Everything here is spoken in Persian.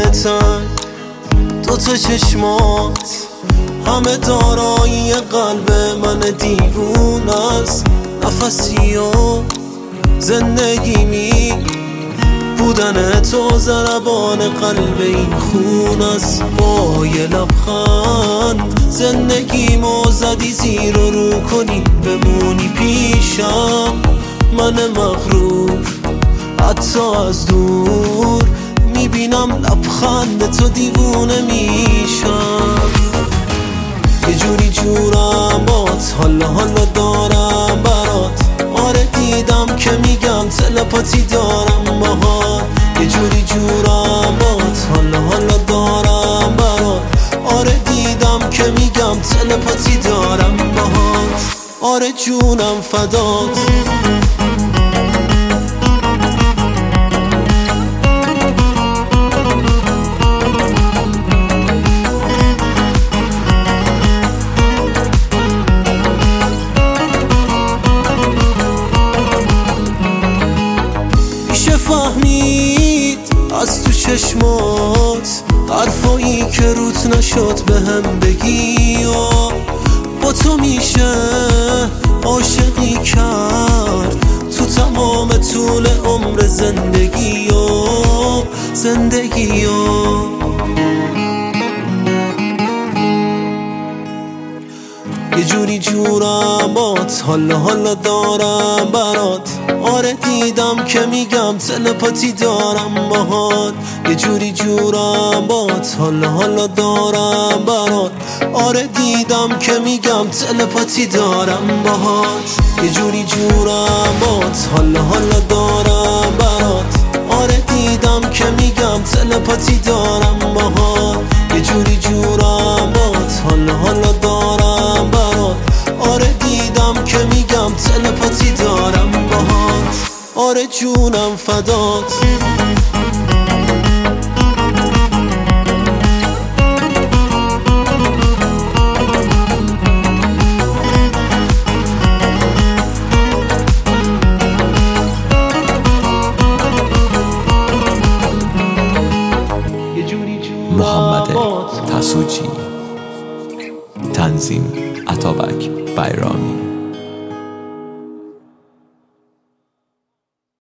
تنگ، دوتا چشمات همه دارایی قلب من دیوون است. نفسی و زندگی بودن تو ضربان قلب این خون است. با یه لبخند زندگیمو زدی زیر و رو کنی بمونی پیشم. من مغرور حتی از دور میبینم لبخند تو دیوونه میشم. یه جوری جورم بات حالا دارم برات. آره دیدم که میگم تلپاتی دارم باهات. یه جوری جورم بات حالا دارم برات. آره دیدم که میگم تلپاتی دارم باهات. آره جونم فدات. فهمید از تو چشمات حرفایی که روت نشد بهم بگی و با تو میشه عاشقی کرد تو تمام طول عمر زندگی و یه جوری جورم بات حالا دارم برات. آره دیدم که میگم تلپاتی دارم باهات. یه جوری جورم بات حالا دارم برات. آره دیدم که میگم تلپاتی دارم باهات. یه جوری جورم بات حالا دارم برات. آره دیدم که میگم تلپاتی دارم باهات. یه جوری جورم بات حالا دارم برات. آره دیدم که میگم تلپاتی دارم باهات. آره جونم فدات. محمد تسوجی، تنظیم عطابک بیرامی.